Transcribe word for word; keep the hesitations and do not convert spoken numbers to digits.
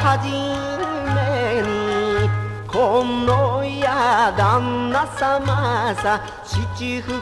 はじめにこのや旦那様さ七福